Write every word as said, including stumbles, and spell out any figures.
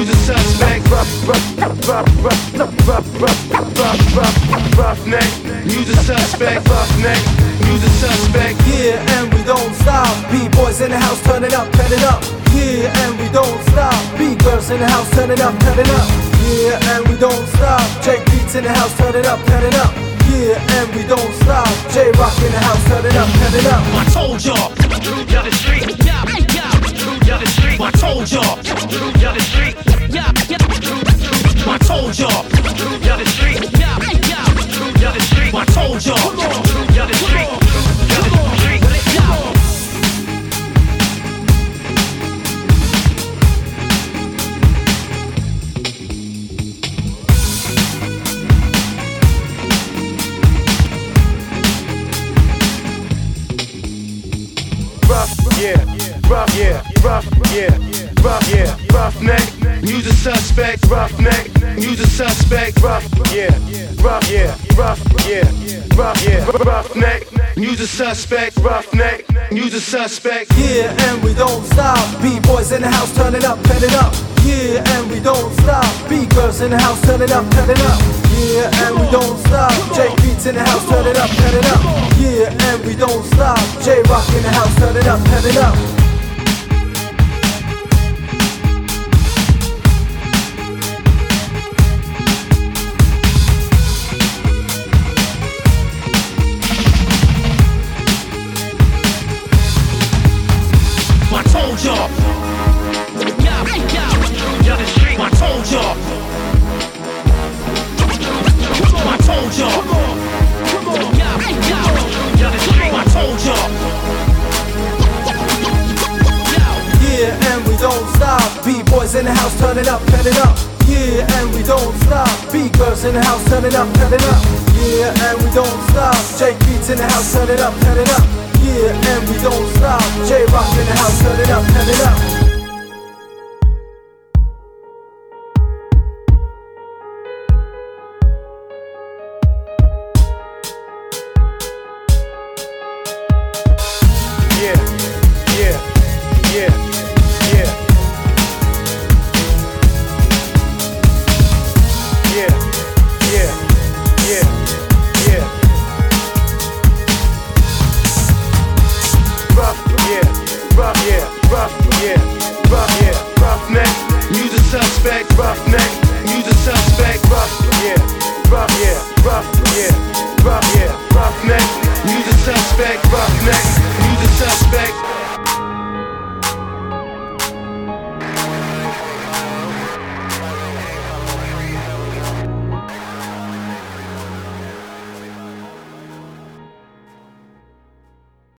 use a suspect. Rough, rough, rough, rough, rough, rough, rough, rough, rough, roughneck. Use a suspect. Roughneck. Use a suspect. Yeah, and we don't stop. B-boys in the house, turn it up, turn it up. Yeah, and we don't stop. B-girls in the house, turn it up, turn it up. Yeah, and we don't stop. Jake Beats in the house, turn it up, turn it up. Yeah, and we don't stop. J-Rock in the house, turn it up, turn it up. I told y'all, yeah, the street, yeah, yeah, yeah, the street. I told y'all, yeah, the street, yeah, yeah. I told y'all, yeah, the street, yeah, yeah, yeah, the street. I told y'all, yeah, the street, yeah, the street, yeah. Yeah, rough, yeah, rough, yeah, rough, yeah, roughneck. Use a suspect, roughneck. Use a suspect, rough, yeah, rough, yeah, rough, yeah, rough, yeah, roughneck. Use a suspect, roughneck. Use a suspect. Yeah, and we don't stop. B-boys in the house, turn it up, turn it up. Yeah, and we don't stop. B-girls in the house, turn it up, turn it up. Yeah, and we don't stop. Jake Beats in the house, turn it up, turn it up. Yeah, and we don't stop. J-Rock in the house, turn it up, turn it up. I told y'all, yeah, yeah, yeah, the street. I told y'all, I told y'all, yeah, yeah, yeah, the street. I told y'all, yeah, and we don't stop. B-boys in the house, turn it up, turn it up. Yeah, and we don't stop. B-girls in the house, turn it up, turn it up. Yeah, and we don't stop. Jake Beats in the house, turn it up, turn it up. Yeah, and we don't stop. J-Rock in the house, turn it up, turn it up.